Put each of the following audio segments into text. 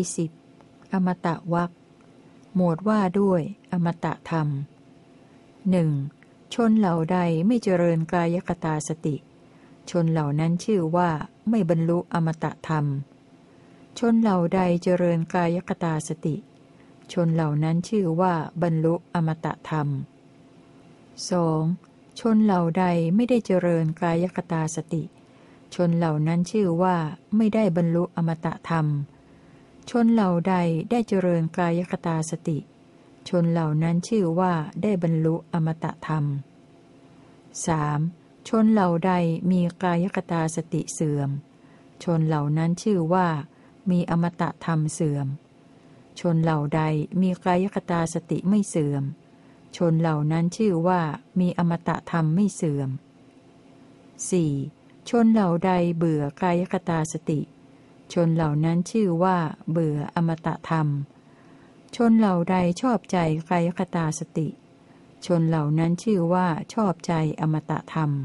40อมตะวรรคหมวดว่าด้วยอมตะธรรม 1. ชนเหล่าใดไม่เจริญกายคตาสติชนเหล่านั้นชื่อว่าไม่บรรลุอมตะธรรมชนเหล่าใดเจริญกายคตาสติชนเหล่านั้นชื่อว่าบรรลุอมตะธรรม 2. ชนเหล่าใดไม่ได้เจริญกายคตาสติชนเหล่านั้นชื่อว่าไม่ได้บรรลุอมตะธรรมชนเหล่าใดได้เจริญกายคตาสติชนเหล่านั้นชื่อว่าได้บรรลุอมตะธรรม 3. ชนเหล่าใดมีกายคตาสติเสื่อมชนเหล่านั้นชื่อว่ามีอมตะธรรมเสื่อมชนเหล่าใดมีกายคตาสติไม่เสื่อมชนเหล่านั้นชื่อว่ามีอมตะธรรมไม่เสื่อม 4. ชนเหล่าใดเบื่อกายคตาสติชนเหล่านั้นชื่อว่าเบื่ออมตะธรรมชนเหล่าใดชอบใจกายคตาสติชนเหล่านั้นชื่อว่าชอบใจอมตะธรรม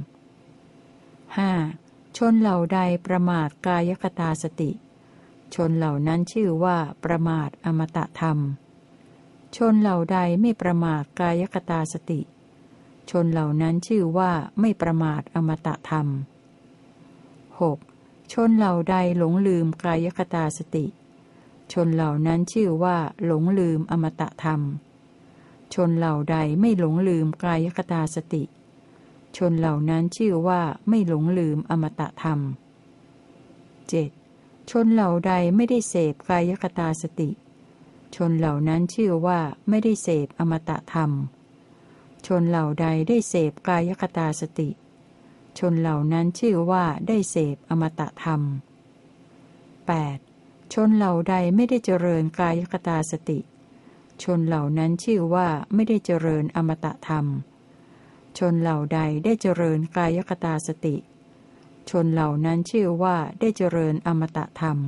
5. ชนเหล่าใดประมาทกายคตาสติชนเหล่านั้นชื่อว่าประมาทอมตะธรรมชนเหล่าใดไม่ประมาทกายคตาสติชนเหล่านั้นชื่อว่าไม่ประมาทอมตะธรรม 6. ชนเหล่าใดหลงลืมกายคตาสติชนเหล่านั้นชื่อว่าหลงลืมอมตะธรรมชนเหล่าใดไม่หลงลืมกายคตาสติชนเหล่านั้นชื่อว่าไม่หลงลืมอมตะธรรม 7. ชนเหล่าใดไม่ได้เสพกายคตาสติชนเหล่านั้นชื่อว่าไม่ได้เสพอมตะธรรมชนเหล่าใดได้เสพกายคตาสติชนเหล่านั้นชื่อว่าได้เสพอมตะธรรม 8. ชนเหล่าใดไม่ได้เจริญกายคตาสติชนเหล่านั้นชื่อว่าไม่ได้เจริญอมตะธรรมชนเหล่าใดได้เจริญกายคตาสติชนเหล่านั้นชื่อว่าได้เจริญอมตะธรรม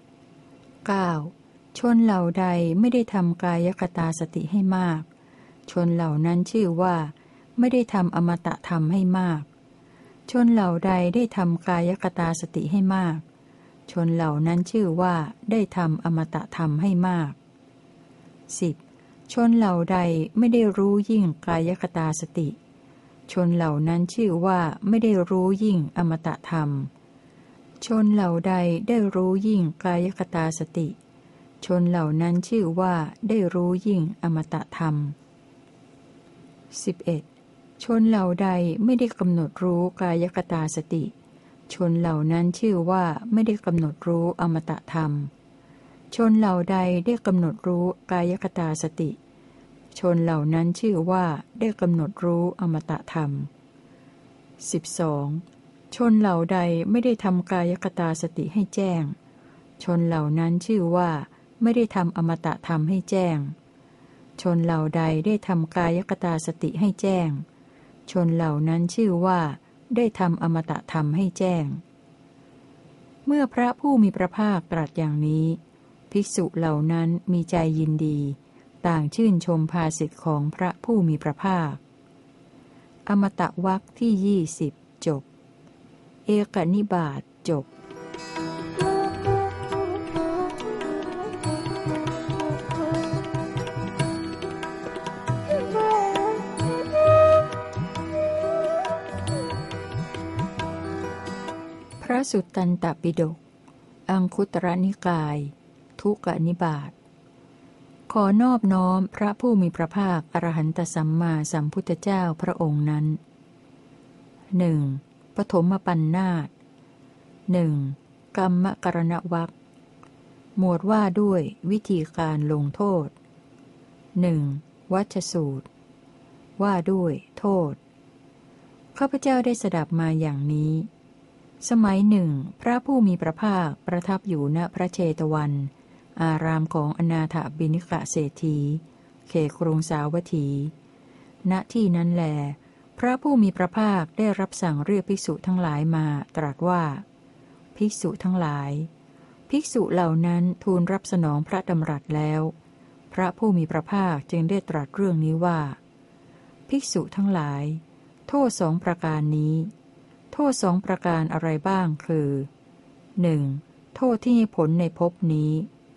9. ชนเหล่าใดไม่ได้ทำกายคตาสติให้มากชนเหล่านั้นชื่อว่าไม่ได้ทำอมตะธรรมให้มากชนเหล่าใดได้ทำกายคตาสติให้มากชนเหล่านั้นชื่อว่าได้ทำอมตะธรรมให้มาก 10. ชนเหล่าใดไม่ได้รู้ยิ่งกายคตาสติชนเหล่านั้นชื่อว่าไม่ได้รู้ยิ่งอมตะธรรมชนเหล่าใดได้รู้ยิ่งกายคตาสติชนเหล่านั้นชื่อว่าได้รู้ยิ่งอมตะธรรม 11. ชนเหล่าใดไม่ได้กำหนดรู้กายคตาสติชนเหล่านั้นชื่อว่าไม่ได้กำหนดรู้อมตะธรรมชนเหล่าใดได้กำหนดรู้กายคตาสติชนเหล่านั้นชื่อว่าได้กำหนดรู้อมตะธรรม 12. ชนเหล่าใดไม่ได้ทำกายคตาสติให้แจ้งชนเหล่านั้นชื่อว่าไม่ได้ทำอมตะธรรมให้แจ้งชนเหล่าใดได้ทำกายคตาสติให้แจ้งชนเหล่านั้นชื่อว่าได้ทำอมตะธรรมให้แจ้งเมื่อพระผู้มีพระภาคตรัสอย่างนี้ภิกษุเหล่านั้นมีใจยินดีต่างชื่นชมภาสิทธิของพระผู้มีพระภาคอมตะวรรคที่20จบเอกนิบาตจบพระสุตตันตปิฎกอังคุตรนิกายทุกนิบาตขอนอบน้อมพระผู้มีพระภาคอรหันตสัมมาสัมพุทธเจ้าพระองค์นั้น 1. ปฐมปัณณาส 1. กรรมกรณวรรคหมวดว่าด้วยวิธีการลงโทษ 1. วัชสูตรว่าด้วยโทษข้าพเจ้าได้สดับมาอย่างนี้สมัยหนึ่งพระผู้มีพระภาคประทับอยู่ณพระเชตวันอารามของอนาถบิณฑิกเศรษฐีเขตกรุงสาวัตถี ณที่นั้นแลพระผู้มีพระภาคได้รับสั่งเรียกภิกษุทั้งหลายมาตรัสว่าภิกษุทั้งหลายภิกษุเหล่านั้นทูลรับสนองพระดำรัสแล้วพระผู้มีพระภาคจึงได้ตรัสเรื่องนี้ว่าภิกษุทั้งหลายโทษสองประการนี้โทษสองประการอะไรบ้างคือ 1. โทษที่ให้ผลในภพนี้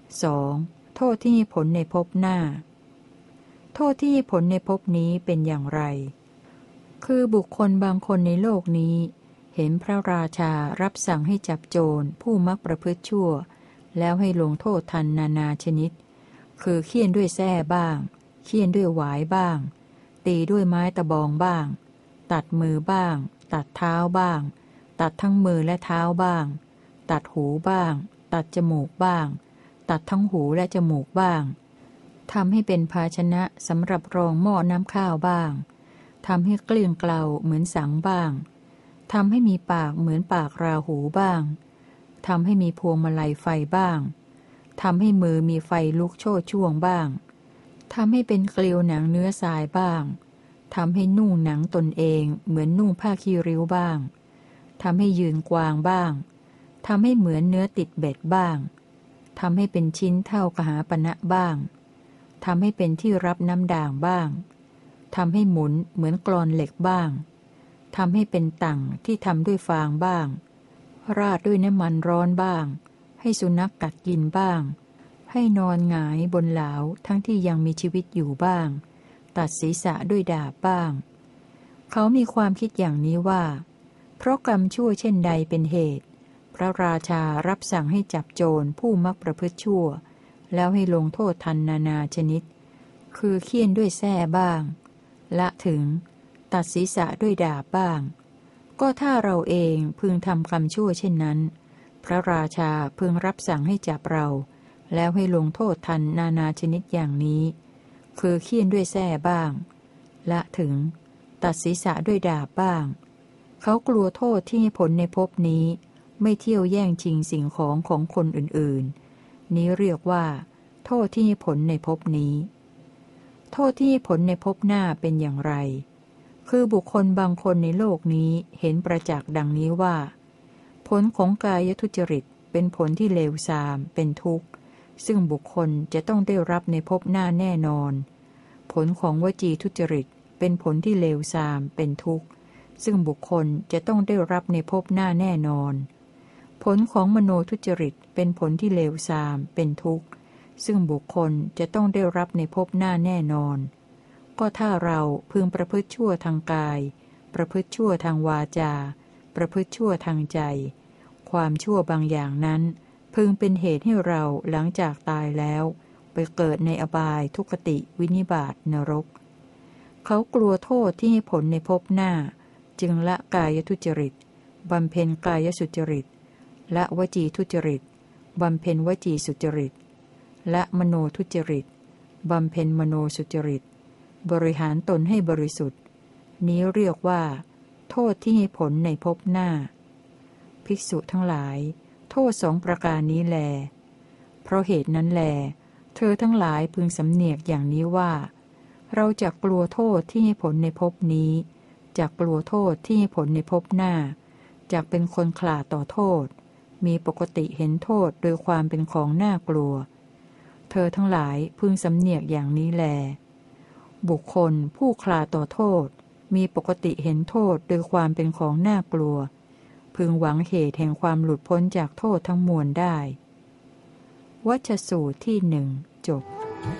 2. โทษที่มีผลในภพหน้า โทษที่มีผลในภพนี้เป็นอย่างไร คือบุคคลบางคนในโลกนี้เห็นพระราชารับสั่งให้จับโจรผู้มักประพฤติชั่วแล้วให้ลงโทษทันนานาชนิดคือเฆี่ยนด้วยแส้บ้างเฆี่ยนด้วยหวายบ้างตีด้วยไม้ตะบองบ้างตัดมือบ้างตัดเท้าบ้างตัดทั้งมือและเท้าบ้างตัดหูบ้างตัดจมูกบ้างตัดทั้งหูและจมูกบ้างทำให้เป็นภาชนะสำหรับรองหม้อน้ำข้าวบ้างทำให้เกลี้ยงเกลาเหมือนสังบ้างทำให้มีปากเหมือนปากราหูบ้างทำให้มีพวงมาลัยไฟบ้างทำให้มือมีไฟลุกโชติช่วงบ้างทำให้เป็นเกลียวหนังเนื้อทรายบ้างทำให้นุ่งหนังตนเองเหมือนนุ่งผ้าขี้ริ้วบ้างทำให้ยืนกวางบ้างทำให้เหมือนเนื้อติดเบ็ดบ้างทำให้เป็นชิ้นเท่ากหาปณะบ้างทำให้เป็นที่รับน้ำด่างบ้างทำให้หมุนเหมือนกลอนเหล็กบ้างทำให้เป็นตั่งที่ทำด้วยฟางบ้างราดด้วยน้ำมันร้อนบ้างให้สุนัขกัดกินบ้างให้นอนหงายบนเหลาทั้งที่ยังมีชีวิตอยู่บ้างตัดศีรษะด้วยดาบบ้างเขามีความคิดอย่างนี้ว่าเพราะกรรมชั่วเช่นใดเป็นเหตุพระราชารับสั่งให้จับโจรผู้มักประพฤติชั่วแล้วให้ลงโทษทันนานาชนิดคือเฆี่ยนด้วยแส้บ้างละถึงตัดศีรษะด้วยดาบบ้างก็ถ้าเราเองพึงทำกรรมชั่วเช่นนั้นพระราชาพึงรับสั่งให้จับเราแล้วให้ลงโทษทันนานาชนิดอย่างนี้คือเฆี่ยนด้วยแส้บ้างละถึงตัดศีรษะด้วยดาบบ้างเขากลัวโทษที่ให้ผลในภพนี้ไม่เที่ยวแย่งชิงสิ่งของของคนอื่นๆนี้เรียกว่าโทษที่ให้ผลในภพนี้โทษที่ให้ผลในภพหน้าเป็นอย่างไรคือบุคคลบางคนในโลกนี้เห็นประจักษ์ดังนี้ว่าผลของกายทุจริตเป็นผลที่เลวทรามเป็นทุกข์ซึ่งบุคคลจะต้องได้รับในภพหน้าแน่นอนผลของวจีทุจริตเป็นผลที่เลวทรามเป็นทุกข์ซึ่งบุคคลจะต้องได้รับในภพหน้าแน่นอนผลของมโนทุจริตเป็นผลที่เลวทรามเป็นทุกข์ซึ่งบุคคลจะต้องได้รับในภพหน้าแน่นอนก็ถ้าเราพึงประพฤติชั่วทางกายประพฤติชั่วทางวาจาประพฤติชั่วทางใจความชั่วบางอย่างนั้นพึงเป็นเหตุให้เราหลังจากตายแล้วไปเกิดในอบายทุกขติวินิบาตนรกเขากลัวโทษที่ให้ผลในภพหน้าจึงละกายทุจริตบำเพ็ญกายสุจริตละวจีทุจริตบำเพ็ญวจีสุจริตละมโนทุจริตบำเพ็ญมโนสุจริตบริหารตนให้บริสุทธิ์นี้เรียกว่าโทษที่ให้ผลในภพหน้าภิกษุทั้งหลายโทษสองประการนี้แลเพราะเหตุนั้นแลเธอทั้งหลายพึงสำเนียกอย่างนี้ว่าเราจะกลัวโทษที่ให้ผลในภพนี้จะกลัวโทษที่ให้ผลในภพหน้าจะเป็นคนขลาดต่อโทษมีปกติเห็นโทษโดยความเป็นของน่ากลัวเธอทั้งหลายพึงสำเนียกอย่างนี้แลบุคคลผู้ขลาดต่อโทษมีปกติเห็นโทษโดยความเป็นของน่ากลัวพึงหวังเหตุแห่งความหลุดพ้นจากโทษทั้งมวลได้วัชสูตรที่หนึ่งจบ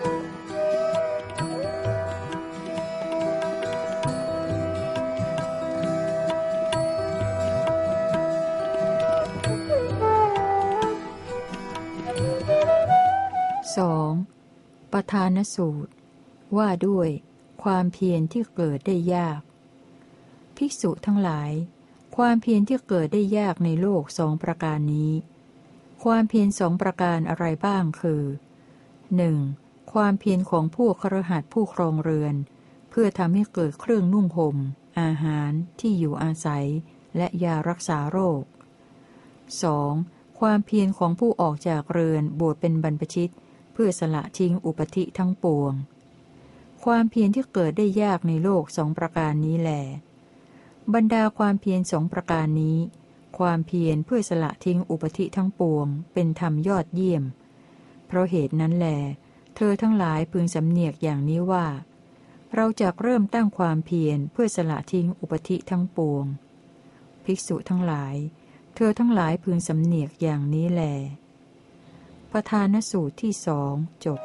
2. ปทานสูตรว่าด้วยความเพียรที่เกิดได้ยากภิกษุทั้งหลายความเพียรที่เกิดได้ยากในโลกสองประการนี้ความเพียรสองประการอะไรบ้างคือ 1. ความเพียรของผู้คฤหัสถ์ผู้ครองเรือนเพื่อทำให้เกิดเครื่องนุ่งห่มอาหารที่อยู่อาศัยและยารักษาโรค 2. ความเพียรของผู้ออกจากเรือนบวชเป็นบรรพชิตเพื่อสละทิ้งอุปธิทั้งปวงความเพียรที่เกิดได้ยากในโลกสองประการนี้แลบรรดาความเพียรสองประการนี้ความเพียรเพื่อสละทิ้งอุปธิทั้งปวงเป็นธรรมยอดเยี่ยมเพราะเหตุนั้นแลเธอทั้งหลายพึงสำเนียกอย่างนี้ว่าเราจะเริ่มตั้งความเพียรเพื่อสละทิ้งอุปธิทั้งปวงภิกษุทั้งหลายเธอทั้งหลายพึงสำเนียกอย่างนี้แลปทานสูตรที่สองจบ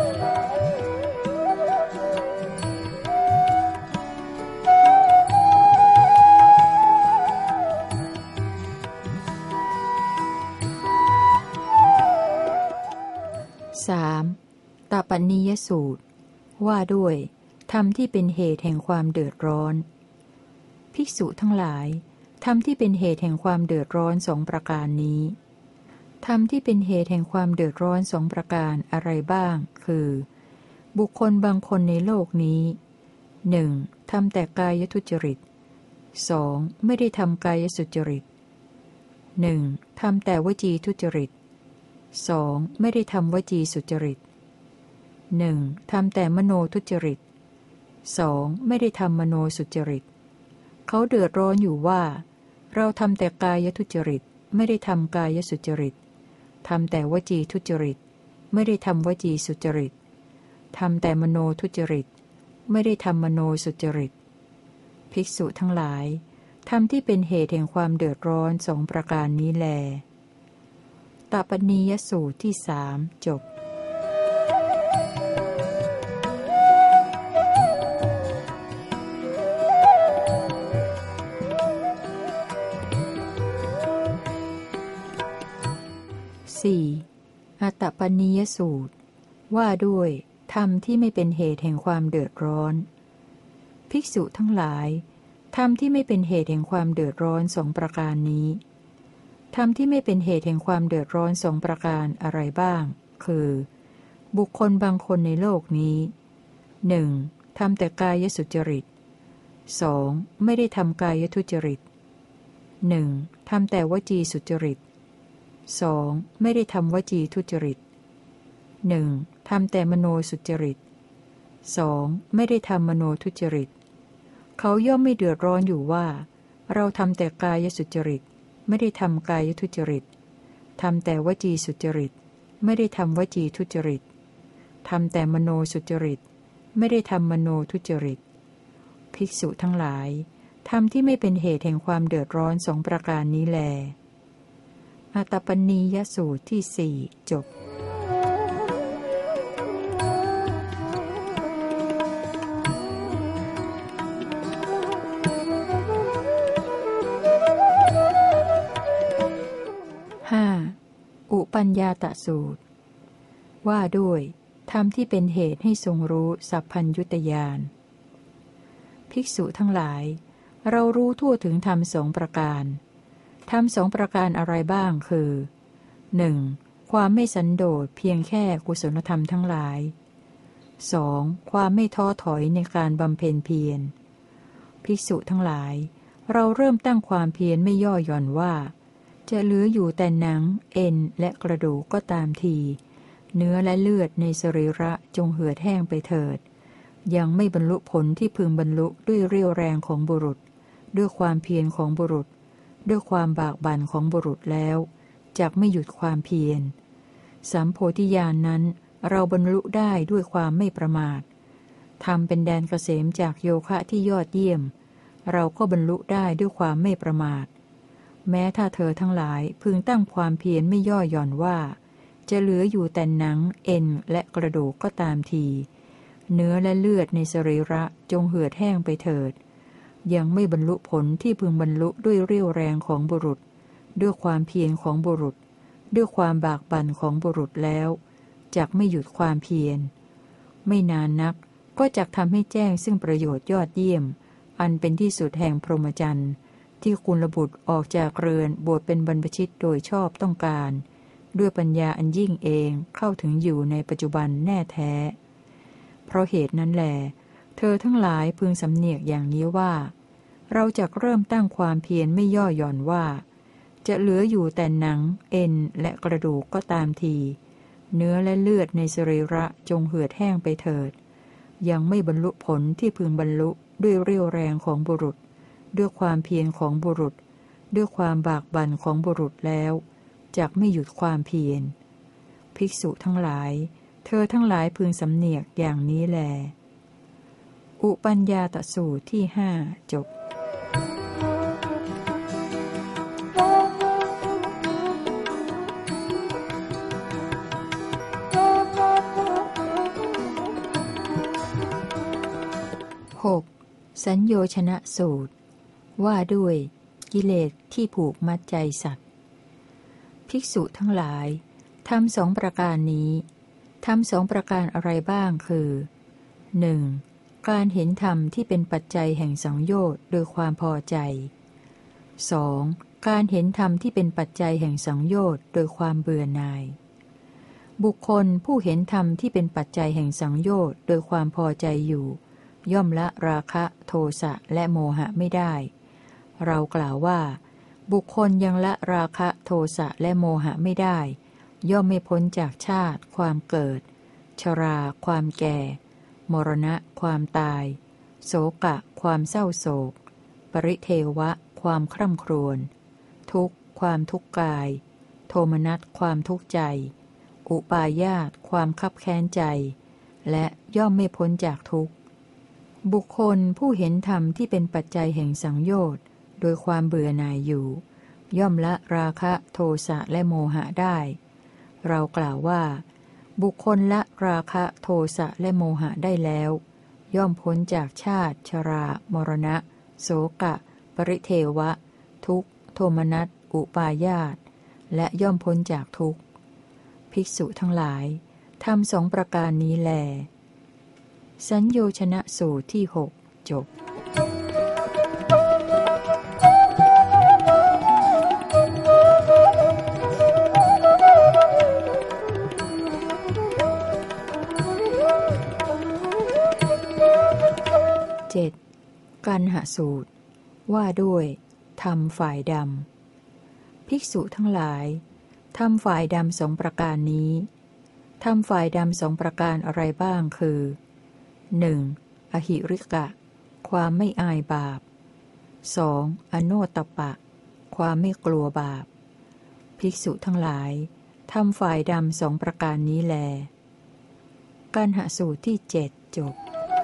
3. ตปัญญียสูตรว่าด้วยธรรมที่เป็นเหตุแห่งความเดือดร้อนภิกษุทั้งหลายธรรมที่เป็นเหตุแห่งความเดือดร้อนสองประการนี้ธรรมที่เป็นเหตุแห่งความเดือดร้อนสองประการอะไรบ้างคือบุคคลบางคนในโลกนี้ 1. ทำแต่กายทุจริต 2. ไม่ได้ทำกายสุจริต 1. ทำแต่วจีทุจริต 2. ไม่ได้ทำวจีสุจริต 1. ทำแต่มโนทุจริต 2. ไม่ได้ทำมโนสุจริตเขาเดือดร้อนอยู่ว่าเราทำแต่กายทุจริตไม่ได้ทำกายสุจริตทำแต่วจีทุจริตไม่ได้ทำวจีสุจริตทำแต่มโนทุจริตไม่ได้ทำมโนสุจริตภิกษุทั้งหลายธรรมที่เป็นเหตุแห่งความเดือดร้อนสองประการนี้แลตปัญญียสูตรที่สามจบ 4. อัตตปัญญียสูตรว่าด้วยธรรมที่ไม่เป็นเหตุแห่งความเดือดร้อนภิกษุทั้งหลายธรรมที่ไม่เป็นเหตุแห่งความเดือดร้อนสองประการนี้ธรรมที่ไม่เป็นเหตุแห่งความเดือดร้อนสองประการอะไรบ้างคือบุคคลบางคนในโลกนี้ 1. ทำแต่กายสุจริต 2. ไม่ได้ทำกายทุจริต 1. ทำแต่วจีสุจริต 2. ไม่ได้ทำวจีทุจริต 1. ทำแต่มโนสุจริต 2. ไม่ได้ทำมโนทุจริตเขาย่อมไม่เดือดร้อนอยู่ว่าเราทำแต่กายสุจริตไม่ได้ทำกายทุจริตทำแต่วจีสุจริตไม่ได้ทำวจีทุจริตทำแต่มโนสุจริตไม่ได้ทำมโนทุจริตภิกษุทั้งหลายธรรมที่ไม่เป็นเหตุแห่งความเดือดร้อนสองประการนี้แลอัตตปัญญียสูตรที่สี่จบ 5. อุปัญญาตสูตรว่าด้วยธรรมที่เป็นเหตุให้ทรงรู้สัพพัญญุตญาณภิกษุทั้งหลายเรารู้ทั่วถึงธรรมสองประการธรรมสองประการอะไรบ้างคือ 1. ความไม่สันโดษเพียงแค่กุศลธรรมทั้งหลาย 2. ความไม่ท้อถอยในการบำเพ็ญเพียรภิกษุทั้งหลายเราเริ่มตั้งความเพียรไม่ย่อหย่อนว่าจะเหลืออยู่แต่หนังเอ็นและกระดูกก็ตามทีเนื้อและเลือดในสรีระจงเหือดแห้งไปเถิดยังไม่บรรลุผลที่พึงบรรลุด้วยเรี่ยวแรงของบุรุษด้วยความเพียรของบุรุษด้วยความบากบั่นของบุรุษแล้วจักไม่หยุดความเพียรสัมโพธิญาณนั้นเราบรรลุได้ด้วยความไม่ประมาททำเป็นแดนเกษมจากโยคะที่ยอดเยี่ยมเราก็บรรลุได้ด้วยความไม่ประมาทแม้ถ้าเธอทั้งหลายพึงตั้งความเพียรไม่ย่อหย่อนว่าจะเหลืออยู่แต่หนังเอ็นและกระดูกก็ตามทีเนื้อและเลือดในสรีระจงเหือดแห้งไปเถิดยังไม่บรรลุผลที่พึงบรรลุด้วยเรี่ยวแรงของบุรุษด้วยความเพียรของบุรุษด้วยความบากบั่นของบุรุษแล้วจักไม่หยุดความเพียรไม่นานนักก็จักทำให้แจ้งซึ่งประโยชน์ยอดเยี่ยมอันเป็นที่สุดแห่งพรหมจรรย์ที่กุลบุตรออกจากเรือนบวชเป็นบรรพชิตโดยชอบต้องการด้วยปัญญาอันยิ่งเองเข้าถึงอยู่ในปัจจุบันแน่แท้เพราะเหตุนั้นแหลเธอทั้งหลายพึงสำเนียกอย่างนี้ว่าเราจะเริ่มตั้งความเพียรไม่ย่อหย่อนว่าจะเหลืออยู่แต่หนังเอ็นและกระดูกก็ตามทีเนื้อและเลือดในสรีระจงเหือดแห้งไปเถิดยังไม่บรรลุผลที่พึงบรรลุด้วยเรี่ยวแรงของบุรุษด้วยความเพียรของบุรุษด้วยความบากบั่นของบุรุษแล้วจักไม่หยุดความเพียรภิกษุทั้งหลายเธอทั้งหลายพึงสำเนียกอย่างนี้แลอุปัญญาตสูตรที่ห้าจบ 6. 6. สัญโยชนะสูตรว่าด้วยกิเลสที่ผูกมัดใจสัตว์ภิกษุทั้งหลายทำสองประการนี้ทำสองประการอะไรบ้างคือ 1. การเห็นธรรมที่เป็นปัจจัยแห่งสังโยชน์โดยความพอใจ 2. การเห็นธรรมที่เป็นปัจจัยแห่งสังโยชน์โดยความเบื่อหน่ายบุคคลผู้เห็นธรรมที่เป็นปัจจัยแห่งสังโยชน์โดยความพอใจอยู่ย่อมละราคะโทสะและโมหะไม่ได้เรากล่าวว่าบุคคลยังละราคะโทสะและโมหะไม่ได้ย่อมไม่พ้นจากชาติความเกิดชราความแก่มรณะความตายโศกะความเศร้าโศกปริเทวะความคร่ำครวญทุกข์ความทุกข์กายโทมนัสความทุกข์ใจอุปาญาตความคับแค้นใจและย่อมไม่พ้นจากทุกข์บุคคลผู้เห็นธรรมที่เป็นปัจจัยแห่งสังโยชน์โดยความเบื่อหน่ายอยู่ย่อมละราคะโทสะและโมหะได้เรากล่าวว่าบุคคลละราคะโทสะและโมหะได้แล้วย่อมพ้นจากชาติชรามรณะโศกะปริเทวะทุกข์โทมนัสอุปาญาตและย่อมพ้นจากทุกข์ภิกษุทั้งหลายทำสองประการนี้แลสัญโยชนะสูตรที่ 6 จบ 7. กันหสูตรว่าด้วยธรรมฝ่ายดำภิกษุทั้งหลายธรรมฝ่ายดำสองประการนี้ธรรมฝ่ายดำสองประการอะไรบ้างคือ 1. อหิริกะความไม่อายบาป 2. อโนตตัปปะความไม่กลัวบาปภิกษุทั้งหลายธรรมฝ่ายดำสองประการนี้แลกันหสูตรที่ 7 จบ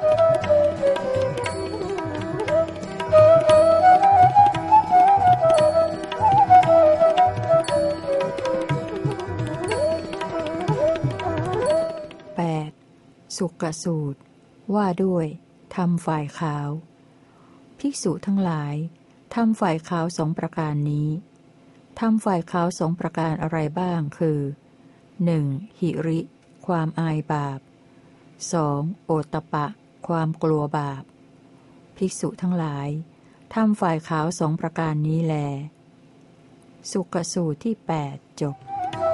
สุกสูตรว่าด้วยธรรมฝ่ายขาวภิกษุทั้งหลายธรรมฝ่ายขาวสองประการนี้ธรรมฝ่ายขาวสองประการอะไรบ้างคือ 1. หิริความอายบาป 2. โอตตัปปะความกลัวบาปภิกษุทั้งหลายธรรมฝ่ายขาวสองประการนี้แลสุกสูตรที่ 8 จบ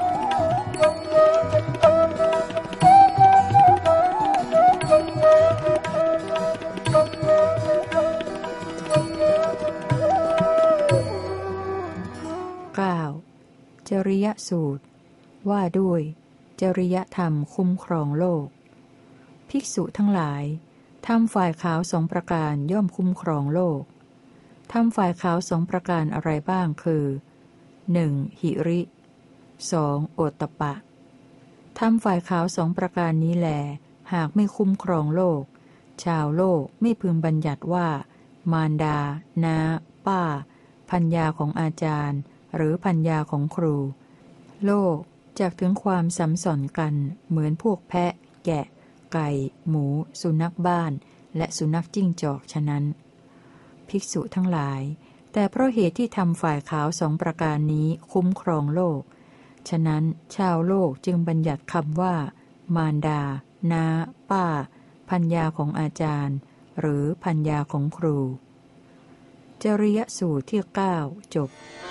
9. จริยสูตรว่าด้วยจริยธรรมคุ้มครองโลกภิกษุทั้งหลายธรรมฝ่ายขาวสองประการย่อมคุ้มครองโลกธรรมฝ่ายขาวสองประการอะไรบ้างคือ 1. หิริ 2. โอตตัปปะธรรมฝ่ายขาวสองประการนี้แลหากไม่คุ้มครองโลกชาวโลกไม่พึงบัญญัติว่ามารดาน้าป้าภรรยาของอาจารย์หรือภรรยาของครูโลกจากถึงความสัมสอนกันเหมือนพวกแพะแกะไก่หมูสุนัขบ้านและสุนัขจิ้งจอกฉะนั้นภิกษุทั้งหลายแต่เพราะเหตุที่ทำฝ่ายขาวสองประการนี้คุ้มครองโลกฉะนั้นชาวโลกจึงบัญญัติคำว่ามารดาน้าป้าภรรยาของอาจารย์หรือภรรยาของครูจริยสูตรที่ 9 จบ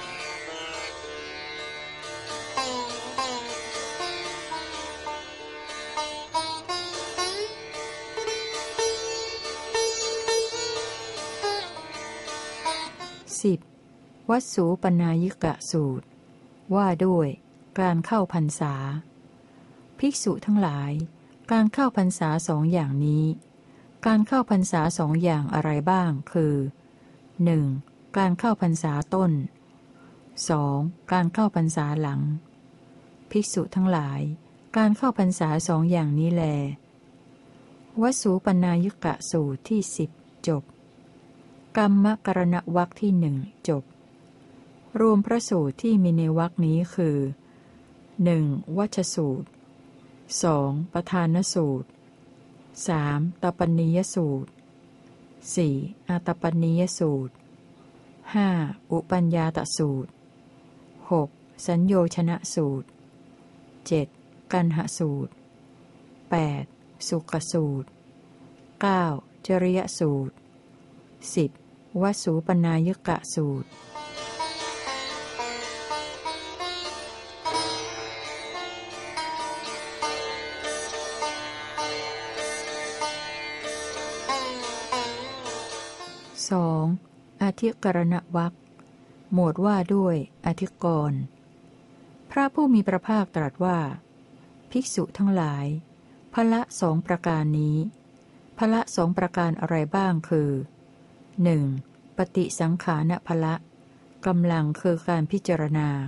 10. วัสสูปนายกะสูตรว่าด้วยการเข้าพรรษาภิกษุทั้งหลายการเข้าพรรษาสองอย่างนี้การเข้าพรรษาสองอย่างอะไรบ้างคือ 1. การเข้าพรรษาต้น 2. การเข้าพรรษาหลังภิกษุทั้งหลายการเข้าพรรษาสองอย่างนี้แลวัสสูปนายกะสูตรที่ 10 จบกรรมกรณวรรคที่ 1 จบรวมพระสูตรที่มีในวรรคนี้คือ 1. วัชสูตร 2. ปทานสูตร 3. ตปนิยสูตร 4. อาตปนิยสูตร 5. อุปัญญาตสูตร 6. สัญโยชนะสูตร 7. กันหสูตร 8. สุขสูตร 9. จริยสูตร 10. วสูปนายกะสูตร2. อธิกรณวรรคหมวดว่าด้วยอธิกรณ์พระผู้มีพระภาคตรัสว่าภิกษุทั้งหลายภละสองประการนี้ภละสองประการอะไรบ้างคือ 1. ปฏิสังขารภละกำลังคือการพิจารณา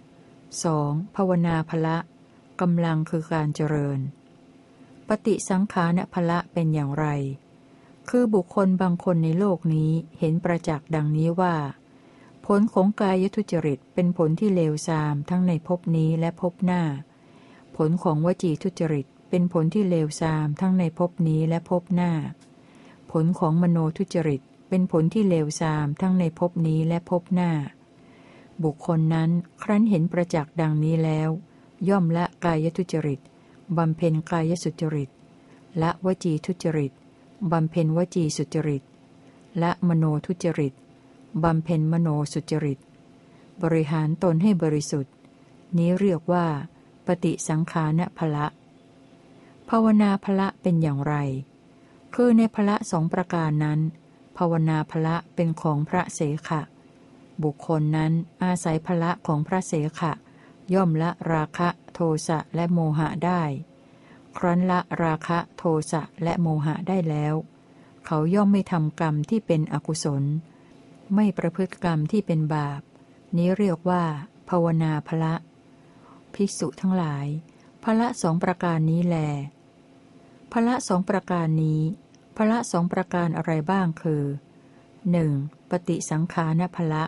2. ภาวนาภละกำลังคือการเจริญปฏิสังขารภละเป็นอย่างไรคือบุคคลบางคนในโลกนี้เห็นประจักษ์ดังนี้ว่าผลของกายทุจริตเป็นผลที่เลวทรามทั้งในภพนี้และภพหน้าผลของวจีทุจริตเป็นผลที่เลวทรามทั้งในภพนี้และภพหน้าผลของมโนทุจริตเป็นผลที่เลวทรามทั้งในภพนี้และภพหน้าบุคคลนั้นครั้นเห็นประจักษ์ดังนี้แล้วย่อมละกายทุจริตบำเพ็ญกายสุจริตละวจีทุจริตบำเพ็ญวจีสุจริตละมโนทุจริตบำเพ็ญมโนสุจริตบริหารตนให้บริสุทธิ์นี้เรียกว่าปฏิสังขารภละภาวนาภละเป็นอย่างไรคือในภละสองประการนั้นภาวนาภละเป็นของพระเสขะบุคคลนั้นอาศัยภละของพระเสขะย่อมละราคะโทสะและโมหะได้ครั้นละราคะโทสะและโมหะได้แล้วเขาย่อมไม่ทำกรรมที่เป็นอกุศลไม่ประพฤติกรรมที่เป็นบาปนี้เรียกว่าภาวนาภละภิกษุทั้งหลายภละสองประการนี้แลภละสองประการนี้ภละสองประการอะไรบ้างคือ 1. ปฏิสังขารภละ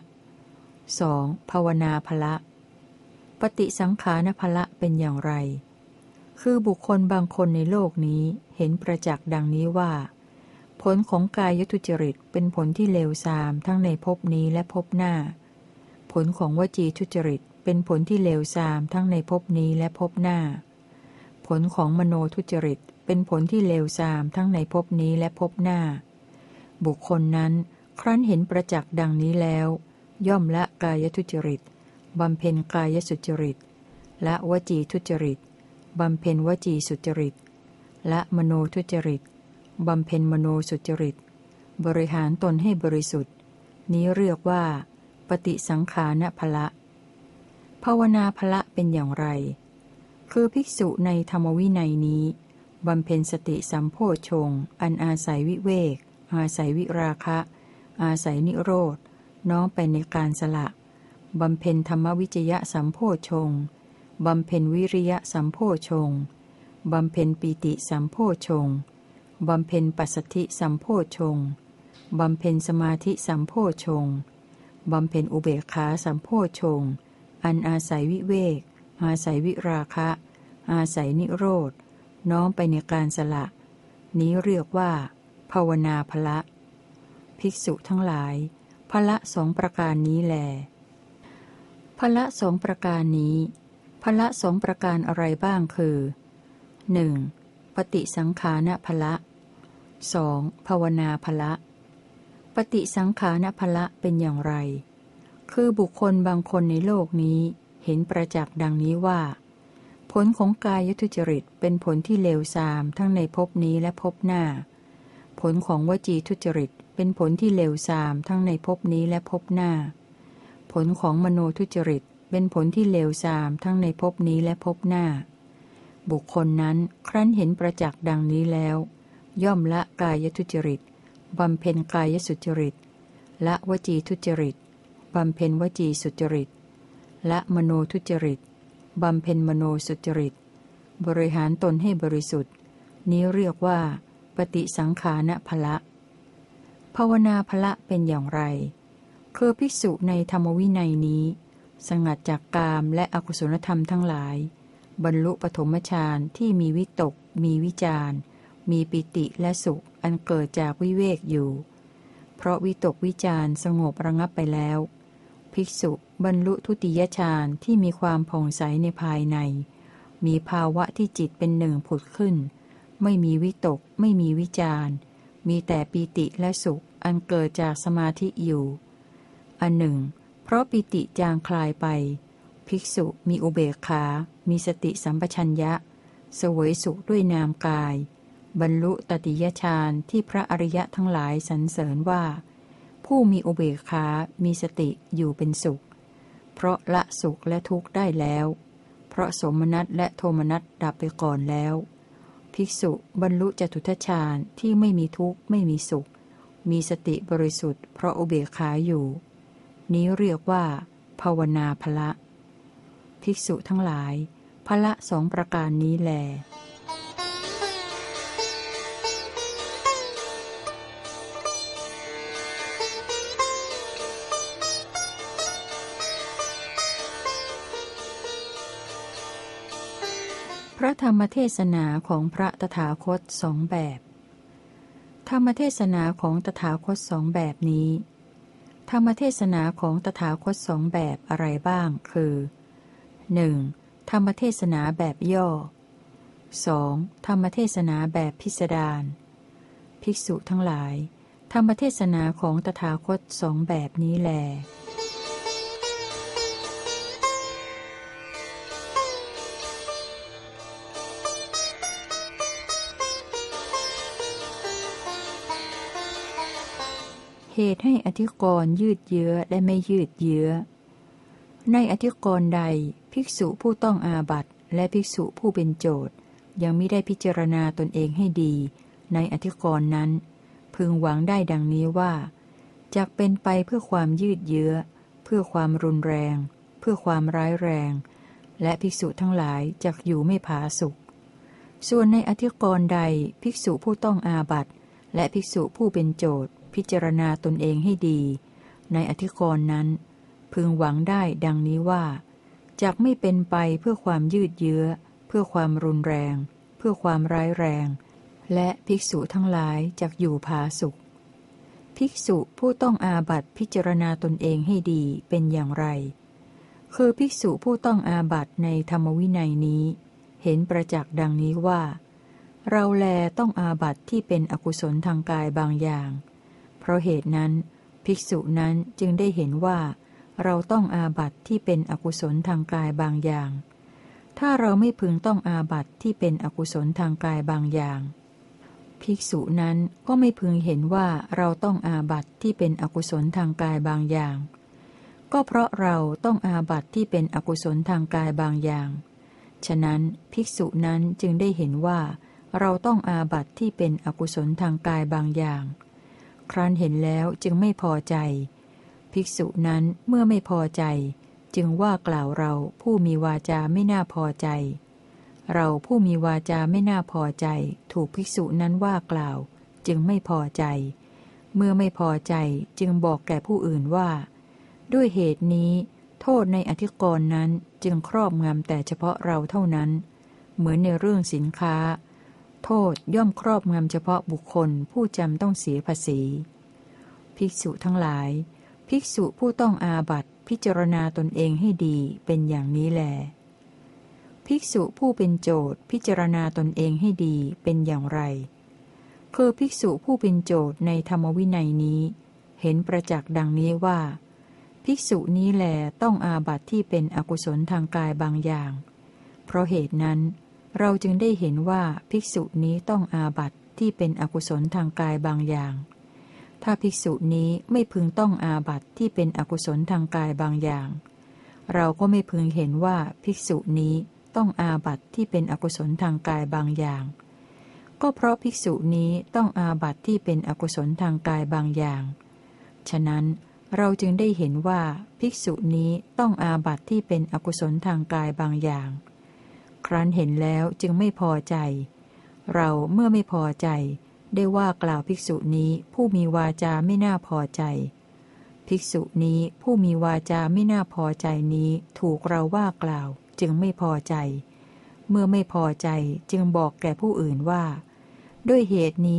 2. ภาวนาภละปฏิสังขารภละเป็นอย่างไรคือบุคคลบางคนในโลกนี้เห็นประจักษ์ดังนี้ว่าผลของกายทุจริตเป็นผลที่เลวทรามทั้งในภพนี้และภพหน้าผลของวจีทุจริตเป็นผลที่เลวทรามทั้งในภพนี้และภพหน้าผลของมโนทุจริตเป็นผลที่เลวทรามทั้งในภพนี้และภพหน้าบุคคลนั้นครั้นเห็นประจักษ์ดังนี้แล้วย่อมละกายทุจริตบำเพ็ญกายสุจริตละวจีทุจริตบำเพ็ญวจีสุจริตละมโนทุจริตบำเพ็ญมโนสุจริตบริหารตนให้บริสุทธิ์นี้เรียกว่าปฏิสังขารภละภาวนาภละเป็นอย่างไรคือภิกษุในธรรมวินัยนี้บำเพ็ญสติสัมโพชฌงค์อันอาศัยวิเวกอาศัยวิราคะอาศัยนิโรธน้อมไปในการสละบำเพ็ญธรรมวิจยะสัมโพชฌงค์บำเพ็ญวิริยะสัมโพชฌงค์บำเพ็ญปีติสัมโพชฌงค์บำเพ็ญปัสสัทธิสัมโพชฌงค์บำเพ็ญสมาธิสัมโพชฌงค์บำเพ็ญอุเบกขาสัมโพชฌงค์อันอาศัยวิเวกอาศัยวิราคะอาศัยนิโรธน้อมไปในการสละนี้เรียกว่าภาวนาภละภิกษุทั้งหลายภละสองประการนี้แลภละสองประการนี้ภละสองประการอะไรบ้างคือ 1. ปฏิสังขารภละ 2. ภาวนาภละปฏิสังขารภละเป็นอย่างไรคือบุคคลบางคนในโลกนี้เห็นประจักษ์ดังนี้ว่าผลของกายทุจริตเป็นผลที่เลวทรามทั้งในภพนี้และภพหน้าผลของวจีทุจริตเป็นผลที่เลวทรามทั้งในภพนี้และภพหน้าผลของมโนทุจริตเป็นผลที่เลวทรามทั้งในภพนี้และภพหน้าบุคคลนั้นครั้นเห็นประจักษ์ดังนี้แล้วย่อมละกายทุจริตบำเพ็ญกายสุจริตละวจีทุจริตบำเพ็ญวจีสุจริตละมโนทุจริตบำเพ็ญมโนสุจริตบริหารตนให้บริสุทธิ์นี้เรียกว่าปฏิสังขารภละภาวนาภละเป็นอย่างไรคือภิกษุในธรรมวินัยนี้สงัดจากกามและอกุศลธรรมทั้งหลายบรรลุปฐมฌานที่มีวิตกมีวิจารมีปิติและสุขอันเกิดจากวิเวกอยู่เพราะวิตกวิจารสงบระงับไปแล้วภิกษุบรรลุทุติยฌานที่มีความผ่องใสในภายในมีภาวะที่จิตเป็นหนึ่งผุดขึ้นไม่มีวิตกไม่มีวิจารมีแต่ปีติและสุขอันเกิดจากสมาธิอยู่อันหนึ่งเพราะปีติจางคลายไปภิกษุมีอุเบกขามีสติสัมปชัญญะเสวยสุขด้วยนามกายบรรลุตติยฌานที่พระอริยะทั้งหลายสรรเสริญว่าผู้มีอุเบกขามีสติอยู่เป็นสุขเพราะละสุขและทุกข์ได้แล้วเพราะโสมนัสและโทมนัสดับไปก่อนแล้วภิกษุบรรลุจตุทัชฌานที่ไม่มีทุกข์ไม่มีสุขมีสติบริสุทธิ์เพราะอุเบกขาอยู่นี้เรียกว่าภาวนาภละภิกษุทั้งหลายภละสองประการนี้แลพระธรรมเทศนาของพระตถาคตสองแบบธรรมเทศนาของตถาคตสองแบบนี้ธรรมเทศนาของตถาคตสองแบบอะไรบ้างคือ 1. ธรรมเทศนาแบบย่อ 2. ธรรมเทศนาแบบพิสดารภิกษุทั้งหลายธรรมเทศนาของตถาคตสองแบบนี้แลเหตุให้อธิกรณ์ยืดเยื้อและไม่ยืดเยื้อในอธิกรณ์ใดภิกษุผู้ต้องอาบัติและภิกษุผู้เป็นโจทย์ยังมิได้พิจารณาตนเองให้ดีในอธิกรณ์นั้นพึงหวังได้ดังนี้ว่าจักเป็นไปเพื่อความยืดเยื้อเพื่อความรุนแรงเพื่อความร้ายแรงและภิกษุทั้งหลายจักอยู่ไม่ผาสุกส่วนในอธิกรณ์ใดภิกษุผู้ต้องอาบัติและภิกษุผู้เป็นโจทย์พิจารณาตนเองให้ดีในอธิกรณ์นั้นพึงหวังได้ดังนี้ว่าจักไม่เป็นไปเพื่อความยืดเยื้อเพื่อความรุนแรงเพื่อความร้ายแรงและภิกษุทั้งหลายจักอยู่ผาสุกภิกษุผู้ต้องอาบัติพิจารณาตนเองให้ดีเป็นอย่างไรคือภิกษุผู้ต้องอาบัติในธรรมวินัยนี้เห็นประจักษ์ดังนี้ว่าเราแลต้องอาบัติที่เป็นอกุศลทางกายบางอย่างเพราะเหตุนั้นภิกษุนั้นจึงได้เห็นว่าเราต้องอาบัติที่เป็นอกุศลทางกายบางอย่างถ้าเราไม่พึงต้องอาบัติที่เป็นอกุศลทางกายบางอย่างภิกษุนั้นก็ไม่พึงเห็นว่าเราต้องอาบัติที่เป็นอกุศลทางกายบางอย่างก็เพราะเราต้องอาบัติที่เป็นอกุศลทางกายบางอย่างฉะนั้นภิกษุนั้นจึงได้เห็นว่าเราต้องอาบัติที่เป็นอกุศลทางกายบางอย่างครั้นเห็นแล้วจึงไม่พอใจภิกษุนั้นเมื่อไม่พอใจจึงว่ากล่าวเราผู้มีวาจาไม่น่าพอใจเราผู้มีวาจาไม่น่าพอใจถูกภิกษุนั้นว่ากล่าวจึงไม่พอใจเมื่อไม่พอใจจึงบอกแก่ผู้อื่นว่าด้วยเหตุนี้โทษในอธิกรณ์นั้นจึงครอบงำแต่เฉพาะเราเท่านั้นเหมือนในเรื่องสินค้าโทษย่อมครอบงำเฉพาะบุคคลผู้จำต้องเสียภาษีภิกษุทั้งหลายภิกษุผู้ต้องอาบัติพิจารณาตนเองให้ดีเป็นอย่างนี้แลภิกษุผู้เป็นโจทย์พิจารณาตนเองให้ดีเป็นอย่างไรคือภิกษุผู้เป็นโจทย์ในธรรมวินัยนี้เห็นประจักษ์ดังนี้ว่าภิกษุนี้แลต้องอาบัติที่เป็นอกุศลทางกายบางอย่างเพราะเหตุนั้นเราจึงได้เห็นว่าภิกษุนี้ต้องอาบัติที่เป็นอกุศลทางกายบางอย่างถ้าภิกษุนี้ไม่พึงต้องอาบัติที่เป็นอกุศลทางกายบางอย่างเราก็ไม่พึงเห็นว่าภิกษุนี้ต้องอาบัติที่เป็นอกุศลทางกายบางอย่างก็เพราะภิกษุนี้ต้องอาบัติที่เป็นอกุศลทางกายบางอย่างฉะนั้นเราจึงได้เห็นว่าภิกษุนี้ต้องอาบัติที่เป็นอกุศลทางกายบางอย่างครั้นเห็นแล้วจึงไม่พอใจเราเมื่อไม่พอใจได้ว่ากล่าวภิกษุนี้ผู้มีวาจาไม่น่าพอใจภิกษุนี้ผู้มีวาจาไม่น่าพอใจนี้ถูกเราว่ากล่าวจึงไม่พอใจเมื่อไม่พอใจจึงบอกแก่ผู้อื่นว่าด้วยเหตุนี้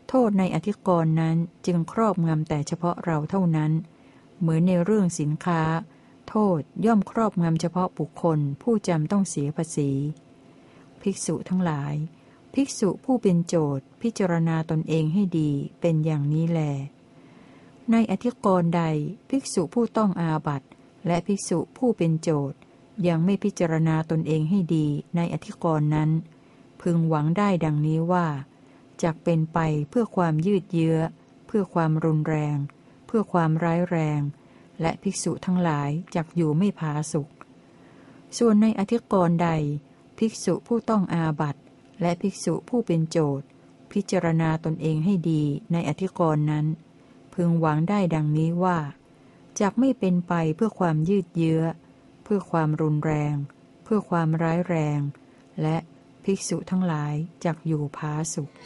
โทษในอธิกรณ์นั้นจึงครอบงำแต่เฉพาะเราเท่านั้นเหมือนในเรื่องสินค้าโทษย่อมครอบงำเฉพาะบุคคลผู้จำต้องเสียภาษีภิกษุทั้งหลายภิกษุผู้เป็นโจทย์พิจารณาตนเองให้ดีเป็นอย่างนี้แลในอธิกรณ์ใดภิกษุผู้ต้องอาบัติและภิกษุผู้เป็นโจทย์ยังไม่พิจารณาตนเองให้ดีในอธิกรณ์นั้นพึงหวังได้ดังนี้ว่าจักเป็นไปเพื่อความยืดเยื้อเพื่อความรุนแรงเพื่อความร้ายแรงและภิกษุทั้งหลายจักอยู่ไม่ผาสุกส่วนในอธิกรณ์ใดภิกษุผู้ต้องอาบัติและภิกษุผู้เป็นโจทย์พิจารณาตนเองให้ดีในอธิกรณ์นั้นพึงหวังได้ดังนี้ว่าจักไม่เป็นไปเพื่อความยืดเยื้อเพื่อความรุนแรงเพื่อความร้ายแรงและภิกษุทั้งหลายจักอยู่ผาสุก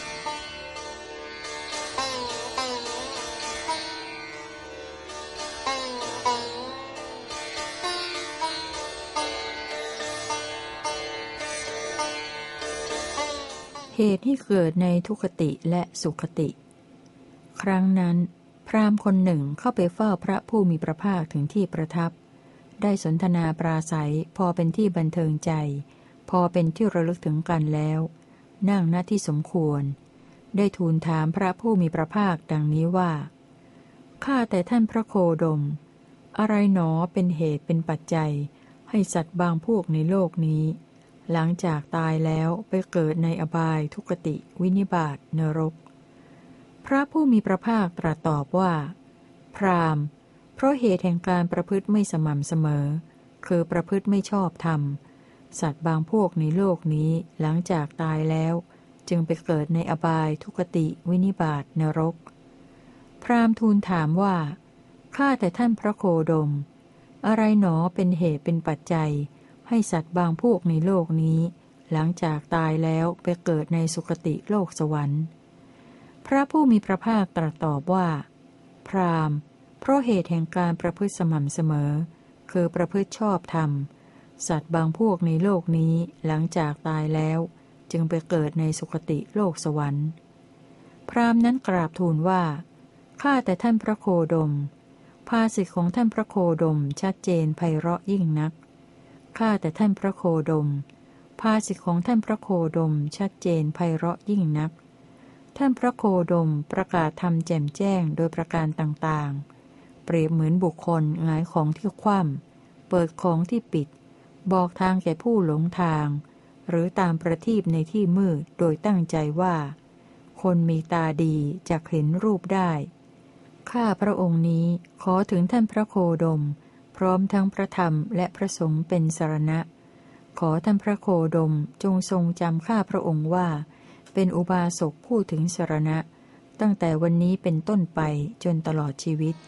เหตุที่เกิดในทุกขติและสุขติครั้งนั้นพราหมณ์คนหนึ่งเข้าไปเฝ้าพระผู้มีพระภาคถึงที่ประทับได้สนทนาปราศัยพอเป็นที่บันเทิงใจพอเป็นที่ระลึกถึงกันแล้วนั่งณที่สมควรได้ทูลถามพระผู้มีพระภาคดังนี้ว่าข้าแต่ท่านพระโคดมอะไรหนอเป็นเหตุเป็นปัจจัยให้สัตว์บางพวกในโลกนี้หลังจากตายแล้วไปเกิดในอบายทุกติวินิบาตนรกพระผู้มีพระภาคตรัสตอบว่าพราหมณ์เพราะเหตุแห่งการประพฤติไม่สม่ำเสมอคือประพฤติไม่ชอบธรรมสัตว์บางพวกในโลกนี้หลังจากตายแล้วจึงไปเกิดในอบายทุกติวินิบาตนรกพราหมณ์ทูลถามว่าข้าแต่ท่านพระโคดมอะไรหนอเป็นเหตุเป็นปัจจัยให้สัตว์บางพวกในโลกนี้หลังจากตายแล้วไปเกิดในสุคติโลกสวรรค์พระผู้มีพระภาคตรัสตอบว่าพราหมณ์เพราะเหตุแห่งการประพฤติสม่ำเสมอคือประพฤติชอบธรรมสัตว์บางพวกในโลกนี้หลังจากตายแล้วจึงไปเกิดในสุคติโลกสวรรค์พราหมณ์นั้นกราบทูลว่าข้าแต่ท่านพระโคดมภาษิตของท่านพระโคดมชัดเจนไพเราะยิ่งนักข้าแต่ท่านพระโคดมภาษิตของท่านพระโคดมชัดเจนไพเราะยิ่งนักท่านพระโคดมประกาศธรรมแจ่มแจ้งโดยประการต่างๆเปรียบเหมือนบุคคลหงายของที่คว่ำเปิดของที่ปิดบอกทางแก่ผู้หลงทางหรือตามประทีปในที่มืดโดยตั้งใจว่าคนมีตาดีจะเห็นรูปได้ข้าพระองค์นี้ขอถึงท่านพระโคดมพร้อมทั้งพระธรรมและพระสงฆ์เป็นสรณะขอท่านพระโคดมจงทรงจำข้าพระองค์ว่าเป็นอุบาสกผู้ถึงสรณะตั้งแต่วันนี้เป็นต้นไปจนตลอดชีวิต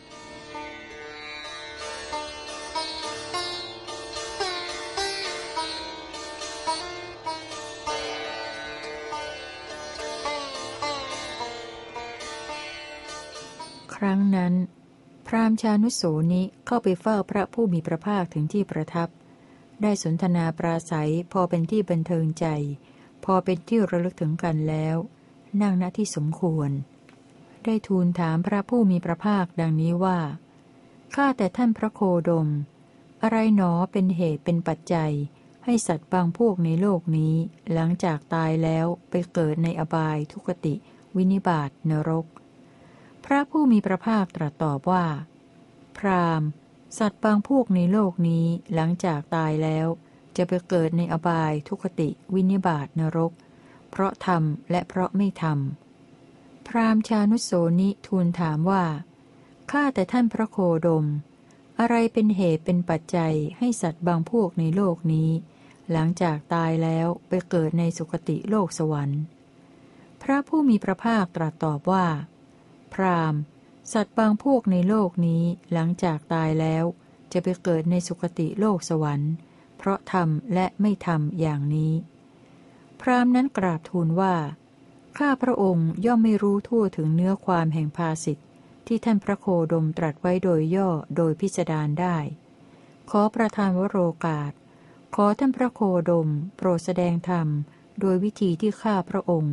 ครั้งนั้นพราหมณ์ชานุโสนิเข้าไปเฝ้าพระผู้มีพระภาคถึงที่ประทับได้สนทนาปราศัยพอเป็นที่บันเทิงใจพอเป็นที่ระลึกถึงกันแล้วนั่งณที่สมควรได้ทูลถามพระผู้มีพระภาคดังนี้ว่าข้าแต่ท่านพระโคดมอะไรหนอเป็นเหตุเป็นปัจจัยให้สัตว์บางพวกในโลกนี้หลังจากตายแล้วไปเกิดในอบายทุกติวินิบาตนรกพระผู้มีพระภาคตรัสตอบว่าพราหมณ์สัตว์บางพวกในโลกนี้หลังจากตายแล้วจะไปเกิดในอบายทุกติวินิบาตนรกเพราะทำและเพราะไม่ทำพราหมณ์ชานุโสนิทูลถามว่าข้าแต่ท่านพระโคดมอะไรเป็นเหตุเป็นปัจจัยให้สัตว์บางพวกในโลกนี้หลังจากตายแล้วไปเกิดในสุคติโลกสวรรค์พระผู้มีพระภาคตรัสตอบว่าพราหมณ์สัตว์บางพวกในโลกนี้หลังจากตายแล้วจะไปเกิดในสุคติโลกสวรรค์เพราะทำและไม่ทำอย่างนี้พราหมณ์นั้นกราบทูลว่าข้าพระองค์ย่อมไม่รู้ทั่วถึงเนื้อความแห่งภาษิตที่ท่านพระโคดมตรัสไว้โดยย่อโดยพิสดารได้ขอประทานวโรกาสขอท่านพระโคดมโปรดแสดงธรรมโดยวิธีที่ข้าพระองค์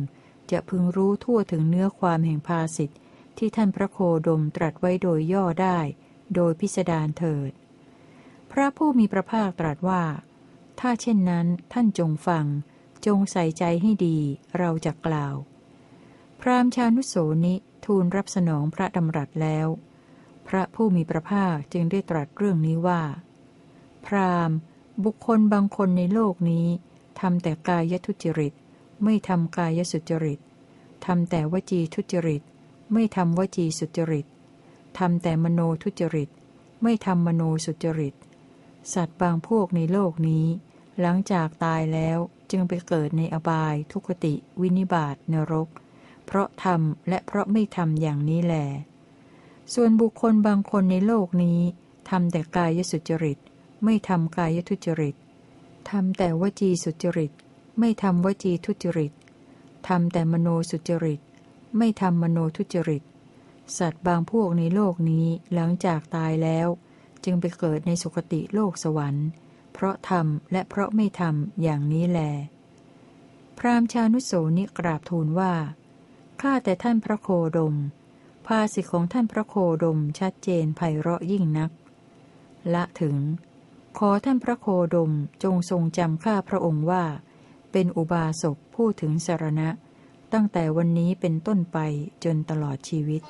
จะพึงรู้ทั่วถึงเนื้อความแห่งภาสิทธิ์ที่ท่านพระโคดมตรัสไว้โดยย่อได้โดยพิสดารเถิดพระผู้มีพระภาคตรัสว่าถ้าเช่นนั้นท่านจงฟังจงใส่ใจให้ดีเราจะกล่าวพราหมณ์ชานุโสนิทูลรับสนองพระดำรัสแล้วพระผู้มีพระภาคจึงได้ตรัสเรื่องนี้ว่าพราหมณ์บุคคลบางคนในโลกนี้ทำแต่กายทุจริตไม่ทำกายสุจริตทำแต่วจีทุจริตไม่ทำวจีสุจริตทำแต่มโนทุจริตไม่ทำมโนสุจริตสัตว์บางพวกในโลกนี้หลังจากตายแล้วจึงไปเกิดในอบายทุกขติวินิบาตนรกเพราะทำและเพราะไม่ทำอย่างนี้แลส่วนบุคคลบางคนในโลกนี้ทำแต่กายสุจริตไม่ทำกายทุจริตทำแต่วจีสุจริตไม่ทำวจีทุจริตทำแต่มโนสุจริตไม่ทำมโนทุจริตสัตว์บางพวกในโลกนี้หลังจากตายแล้วจึงไปเกิดในสุคติโลกสวรรค์เพราะทำและเพราะไม่ทำอย่างนี้แลพราหมณ์ชานุโสนิกราบทูลว่าข้าแต่ท่านพระโคดมภาษิตของท่านพระโคดมชัดเจนไพเราะยิ่งนักละถึงขอท่านพระโคดมจงทรงจำข้าพระองค์ว่าเป็นอุบาสกผู้ถึงสรณะตั้งแต่วันนี้เป็นต้นไปจนตลอดชีวิต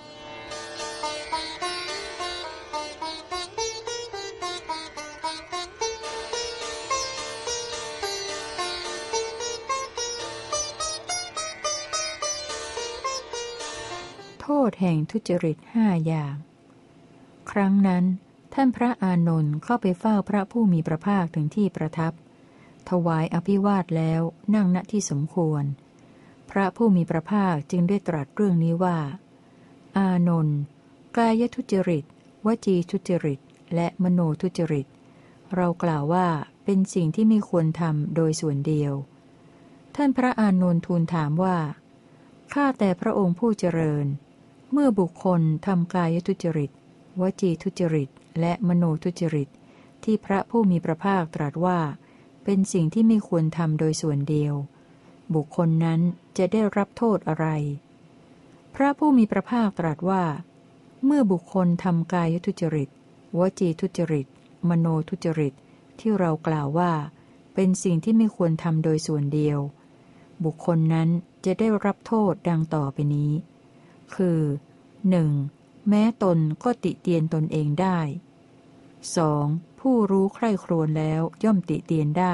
โทษแห่งทุจริต5 อย่างครั้งนั้นท่านพระอานนท์เข้าไปเฝ้าพระผู้มีพระภาคถึงที่ประทับถวายอภิวาทแล้วนั่งณที่สมควรพระผู้มีพระภาคจึงได้ตรัสเรื่องนี้ว่าอานนท์กายทุจริตวจีทุจริตและมโนทุจริตเรากล่าวว่าเป็นสิ่งที่ไม่ควรทำโดยส่วนเดียวท่านพระอานนท์ทูลถามว่าข้าแต่พระองค์ผู้เจริญเมื่อบุคคลทำกายทุจริตวจีทุจริตและมโนทุจริตที่พระผู้มีพระภาคตรัสว่าเป็นสิ่งที่ไม่ควรทำโดยส่วนเดียวบุคคลนั้นจะได้รับโทษอะไรพระผู้มีพระภาคตรัสว่าเมื่อบุคคลทำกายทุจริตวจีทุจริตมโนทุจริตที่เรากล่าวว่าเป็นสิ่งที่ไม่ควรทำโดยส่วนเดียวบุคคลนั้นจะได้รับโทษดังต่อไปนี้คือ 1. แม้ตนก็ติเตียนตนเองได้ 2. ผู้รู้ใคร่ครวญแล้วย่อมติเตียนได้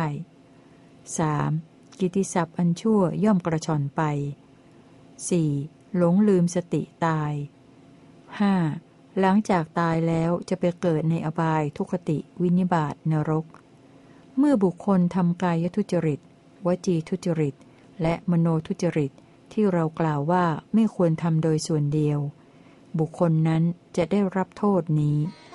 3. กิตติศัพท์อันชั่วย่อมกระชอนไป 4. หลงลืมสติตาย 5. หลังจากตายแล้วจะไปเกิดในอบายทุกขติวินิบาตนรกเมื่อบุคคลทำกายทุจริตวจีทุจริตและมโนทุจริตที่เรากล่าวว่าไม่ควรทำโดยส่วนเดียวบุคคลนั้นจะได้รับโทษนี้